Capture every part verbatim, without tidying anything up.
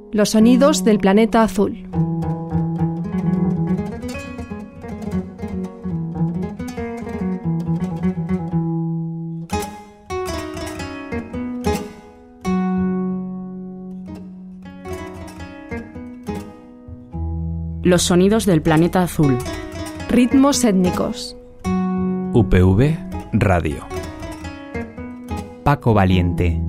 Los sonidos del planeta azul. Los sonidos del planeta azul. Ritmos étnicos. U P V Radio. Paco Valiente.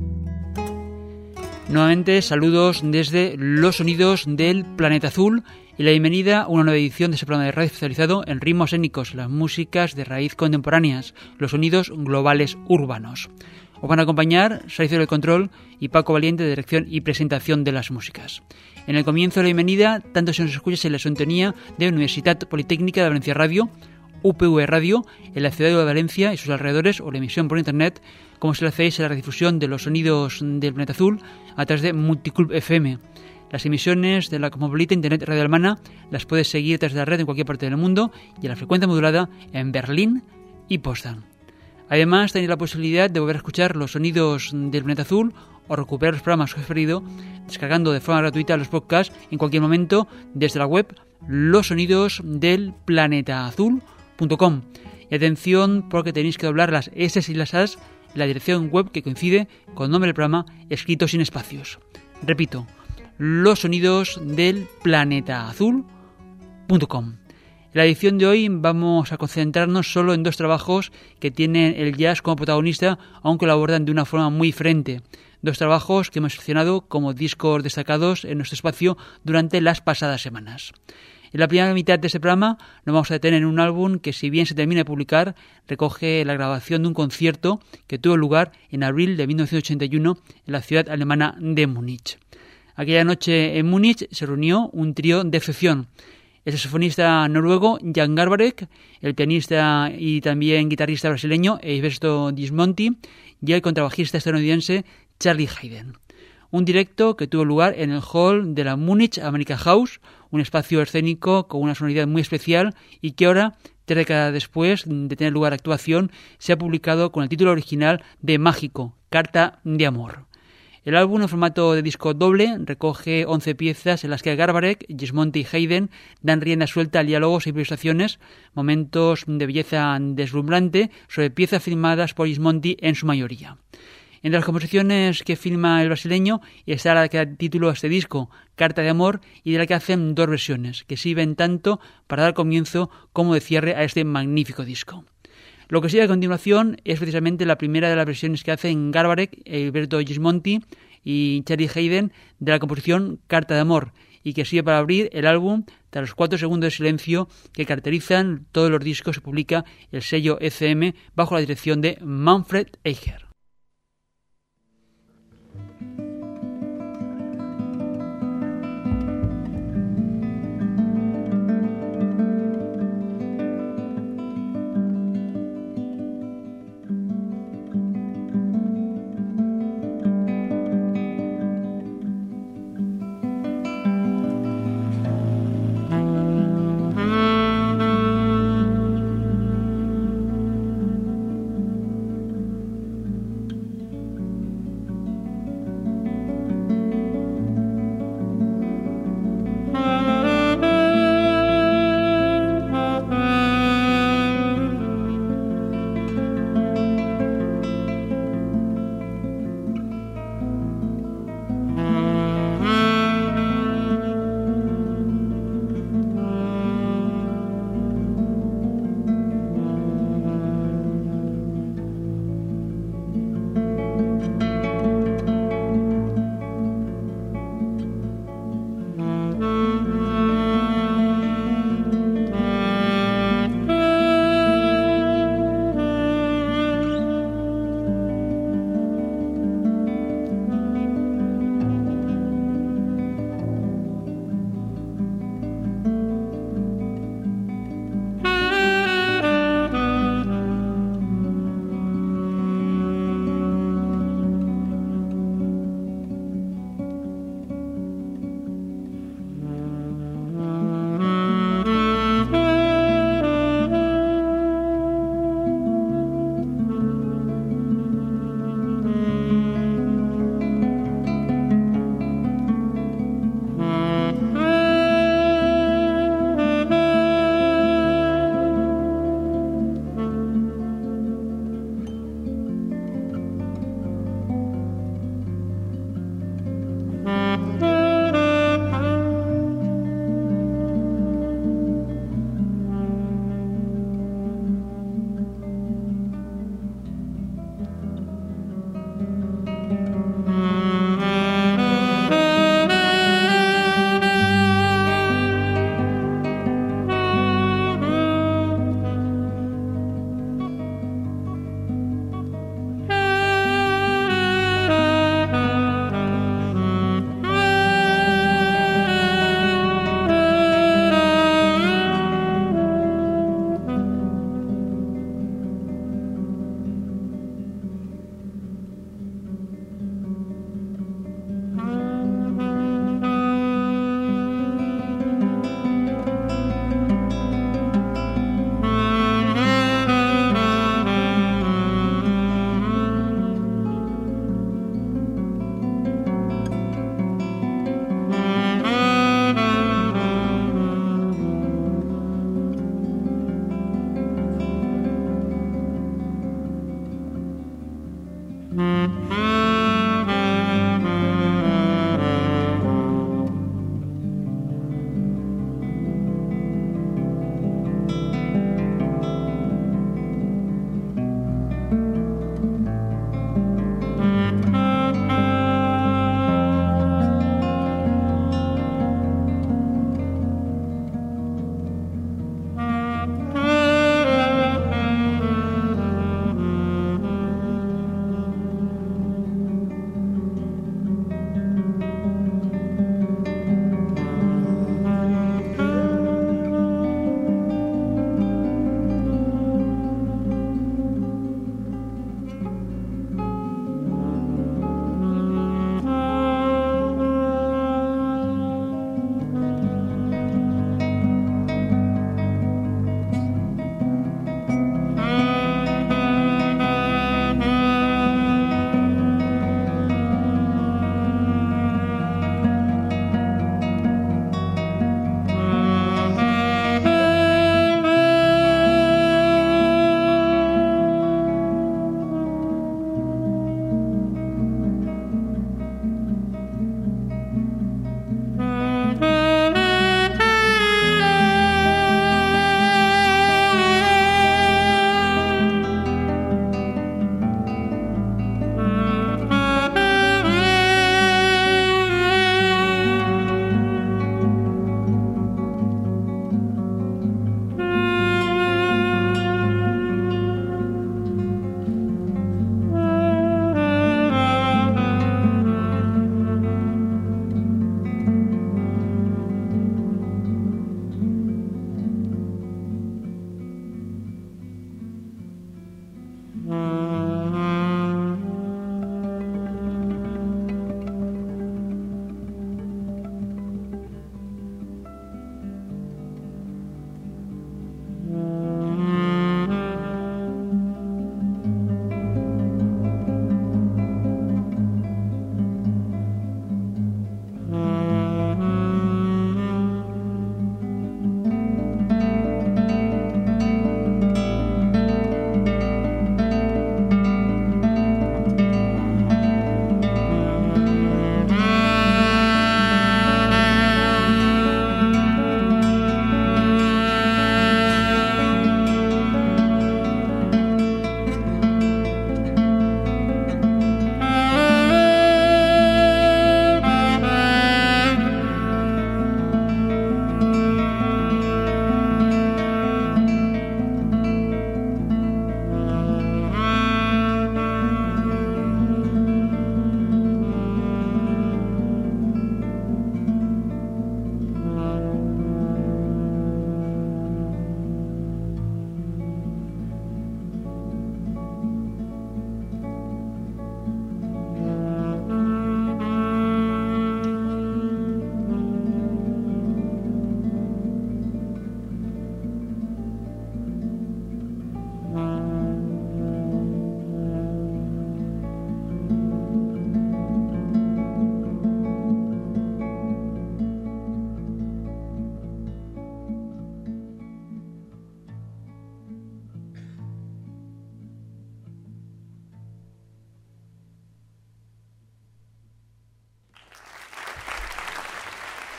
Nuevamente saludos desde Los Sonidos del Planeta Azul y la bienvenida a una nueva edición de ese programa de radio especializado en ritmos étnicos, las músicas de raíz contemporáneas, los sonidos globales urbanos. Os van a acompañar Sergio del Control y Paco Valiente de dirección y presentación de las músicas. En el comienzo de la bienvenida, tanto se nos escucha en la sintonía de Universitat Politécnica de Valencia Radio, U P V Radio, en la ciudad de Valencia y sus alrededores, o la emisión por internet, como si lo hacéis en la redifusión de los sonidos del planeta azul a través de Multiclub F M. Las emisiones de la cosmopolita Internet Radio Alemana las puedes seguir tras la red en cualquier parte del mundo y a la frecuencia modulada en Berlín y Potsdam. Además, tenéis la posibilidad de volver a escuchar los sonidos del planeta azul o recuperar los programas que os he referido descargando de forma gratuita los podcasts en cualquier momento desde la web los sonidos del planeta azul punto com. Y atención, porque tenéis que doblar las S y las As en la dirección web que coincide con el nombre del programa escrito sin espacios. Repito, los sonidos del planeta azul punto com. En la edición de hoy vamos a concentrarnos solo en dos trabajos que tienen el jazz como protagonista, aunque lo abordan de una forma muy diferente. Dos trabajos que hemos seleccionado como discos destacados en nuestro espacio durante las pasadas semanas. En la primera mitad de este programa nos vamos a detener en un álbum que, si bien se termina de publicar, recoge la grabación de un concierto que tuvo lugar en abril de mil novecientos ochenta y uno en la ciudad alemana de Múnich. Aquella noche en Múnich se reunió un trío de excepción: el saxofonista noruego Jan Garbarek, el pianista y también guitarrista brasileño Eiberto Gismonti y el contrabajista estadounidense Charlie Haydn. Un directo que tuvo lugar en el hall de la Munich America House, un espacio escénico con una sonoridad muy especial y que ahora, tres décadas después de tener lugar la actuación, se ha publicado con el título original de Mágico, Carta de Amor. El álbum, en formato de disco doble, recoge once piezas en las que Garbarek, Gismonti y Haydn dan rienda suelta a diálogos e improvisaciones, momentos de belleza deslumbrante sobre piezas filmadas por Gismonti en su mayoría. Entre las composiciones que filma el brasileño está la que da título a este disco, Carta de Amor, y de la que hacen dos versiones, que sirven tanto para dar comienzo como de cierre a este magnífico disco. Lo que sigue a continuación es precisamente la primera de las versiones que hacen Garbarek, Eiberto Gismonti y Charlie Haydn de la composición Carta de Amor, y que sirve para abrir el álbum tras los cuatro segundos de silencio que caracterizan todos los discos que publica el sello E C M bajo la dirección de Manfred Eicher.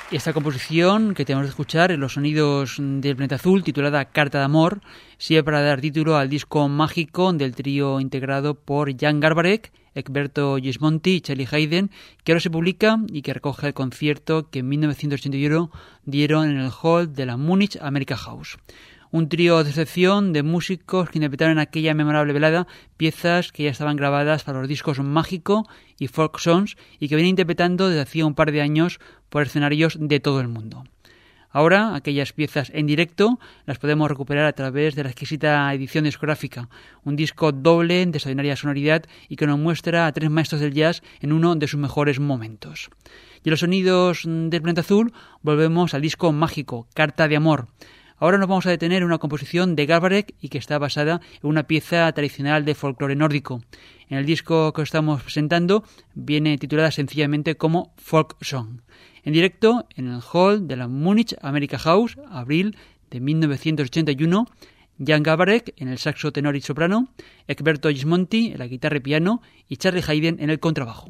Esta composición que tenemos que escuchar en los sonidos del planeta azul, titulada Carta de Amor, sirve para dar título al disco mágico del trío integrado por Jan Garbarek, Egberto Gismonti y Charlie Haydn, que ahora se publica y que recoge el concierto que en mil novecientos ochenta y uno dieron en el hall de la Munich America House. Un trío de excepción de músicos que interpretaron en aquella memorable velada piezas que ya estaban grabadas para los discos Mágico y Folk Songs y que vienen interpretando desde hacía un par de años por escenarios de todo el mundo. Ahora, aquellas piezas en directo las podemos recuperar a través de la exquisita edición discográfica, un disco doble de extraordinaria sonoridad y que nos muestra a tres maestros del jazz en uno de sus mejores momentos. Y en los sonidos del planeta azul volvemos al disco Mágico, Carta de Amor. Ahora nos vamos a detener en una composición de Garbarek y que está basada en una pieza tradicional de folclore nórdico. En el disco que estamos presentando viene titulada sencillamente como Folk Song. En directo en el hall de la Munich America House, abril de mil novecientos ochenta y uno, Jan Garbarek en el saxo tenor y soprano, Egberto Gismonti en la guitarra y piano y Charlie Haydn en el contrabajo.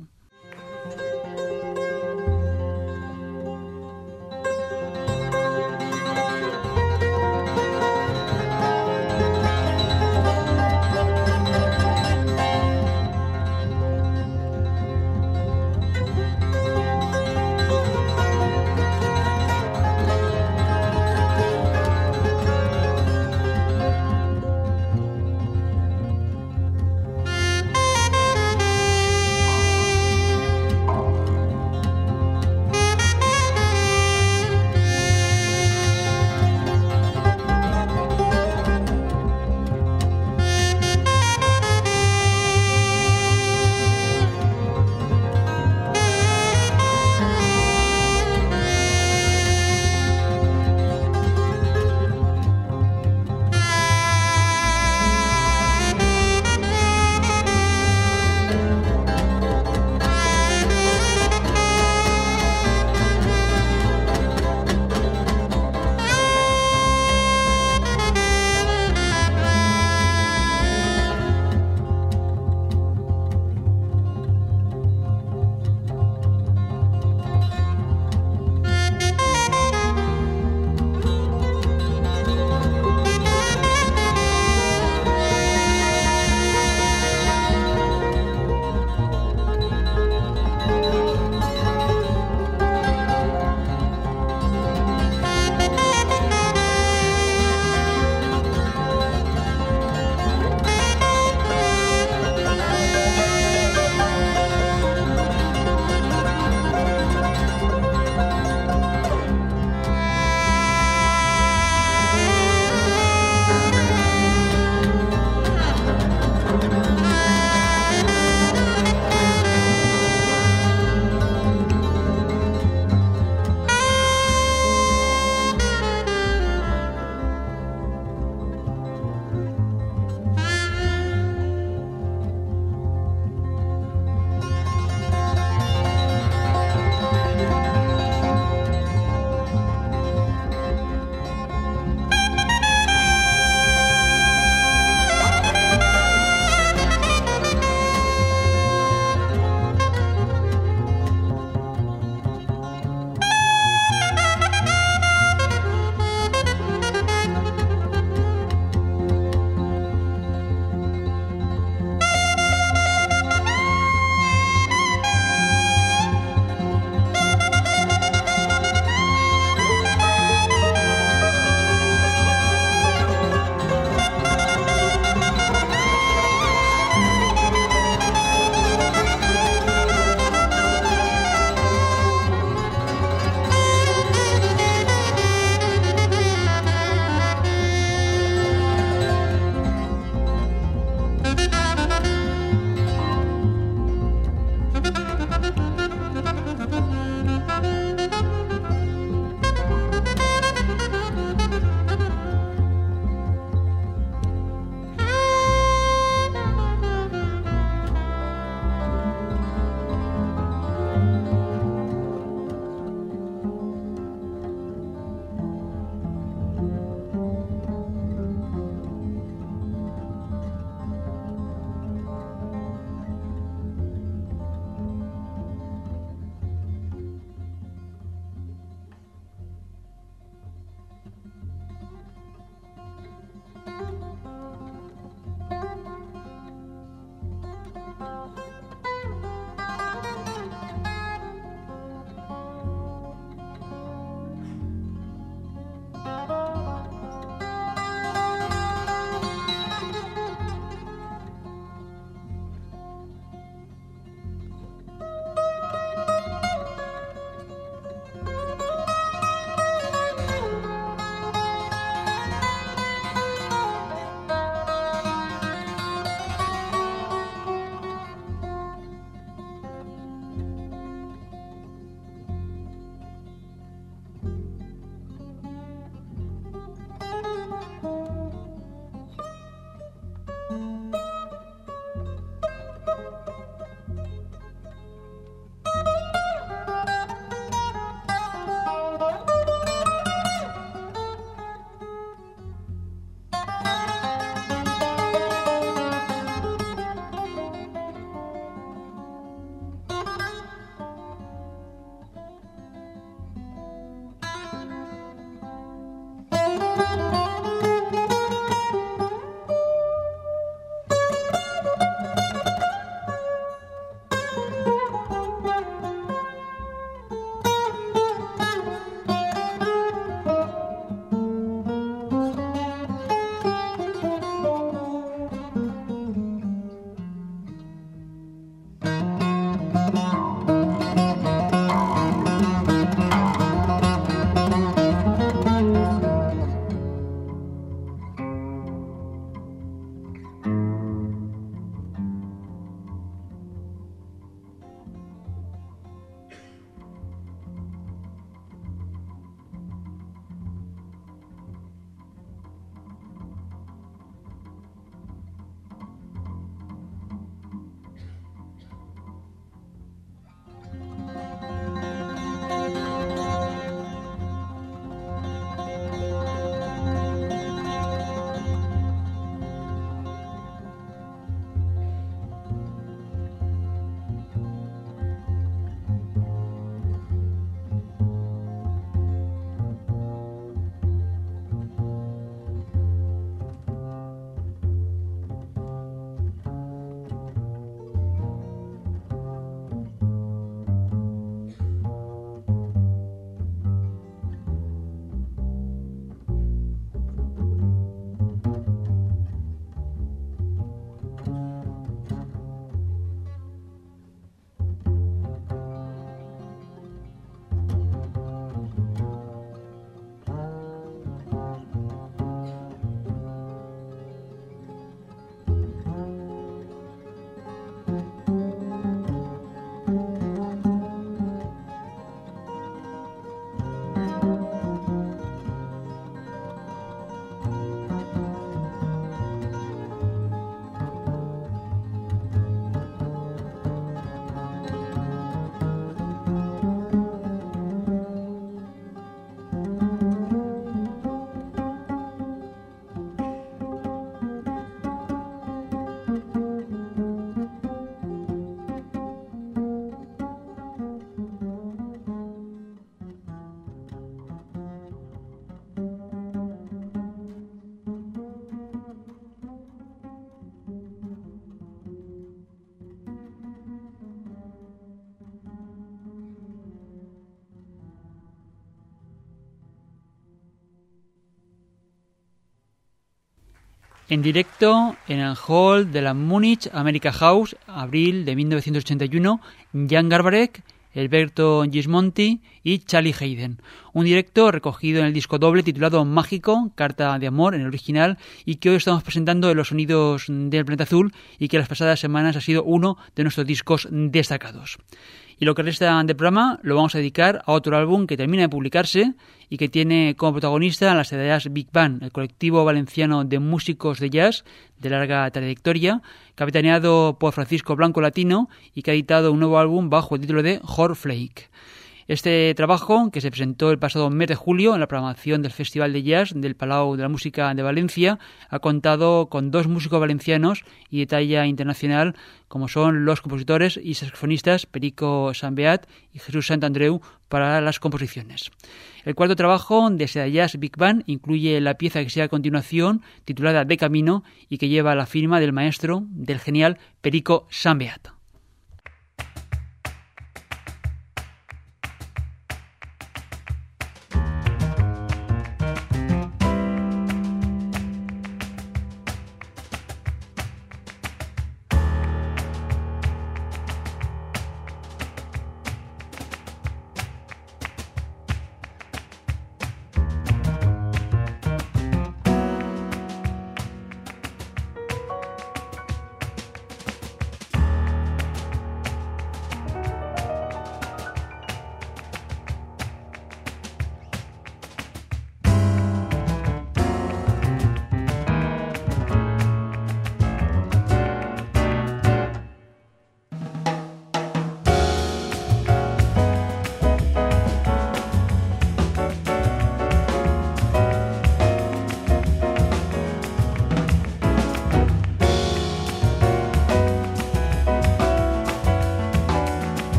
En directo en el hall de la Munich America House, abril de mil novecientos ochenta y uno, Jan Garbarek, Alberto Gismonti y Charlie Haydn. Un directo recogido en el disco doble titulado Mágico, Carta de Amor en el original, y que hoy estamos presentando en los sonidos del Planeta Azul y que las pasadas semanas ha sido uno de nuestros discos destacados. Y lo que resta del programa lo vamos a dedicar a otro álbum que termina de publicarse y que tiene como protagonista a las Sedallas Big Band, el colectivo valenciano de músicos de jazz de larga trayectoria, capitaneado por Francisco Blanco Latino y que ha editado un nuevo álbum bajo el título de Horflake. Este trabajo, que se presentó el pasado mes de julio en la programación del Festival de Jazz del Palau de la Música de Valencia, ha contado con dos músicos valencianos y de talla internacional, como son los compositores y saxofonistas Perico Sambeat y Jesús Santandreu para las composiciones. El cuarto trabajo de Sedallas Big Band incluye la pieza que sigue a continuación, titulada De Camino, y que lleva la firma del maestro, del genial Perico Sambeat.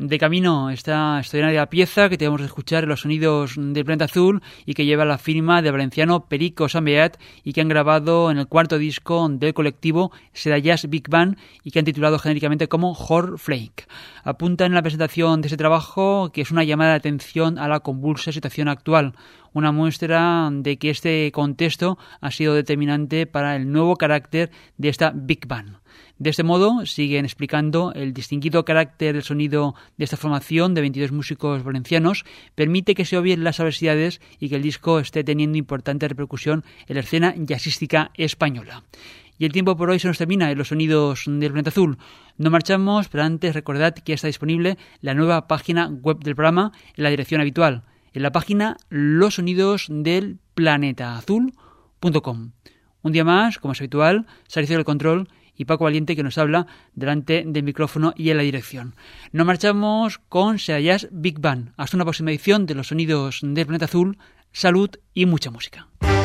De camino esta extraordinaria pieza que tenemos que escuchar en los sonidos del Planeta Azul y que lleva la firma del valenciano Perico Sambeat y que han grabado en el cuarto disco del colectivo Serayas Big Band y que han titulado genéricamente como Hor Flake. Apuntan en la presentación de ese trabajo que es una llamada de atención a la convulsa situación actual, una muestra de que este contexto ha sido determinante para el nuevo carácter de esta Big Band. De este modo, siguen explicando, el distinguido carácter del sonido de esta formación de veintidós músicos valencianos permite que se obvien las adversidades y que el disco esté teniendo importante repercusión en la escena jazzística española. Y el tiempo por hoy se nos termina en los sonidos del Planeta Azul. No marchamos, pero antes recordad que ya está disponible la nueva página web del programa en la dirección habitual, en la página los sonidos del planeta azul punto com. Un día más, como es habitual, Sergio del Control y Paco Valiente que nos habla delante del micrófono y en la dirección. Nos marchamos con Serayas Big Band. Hasta una próxima edición de los sonidos del Planeta Azul. Salud y mucha música.